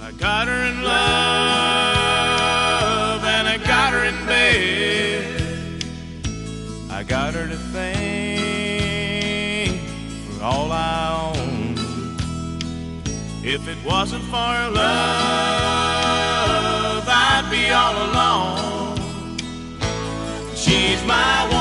I got her in love and I got her in bed. I got her to thank for all I own. If it wasn't for her love, I'd be all alone. She's my one.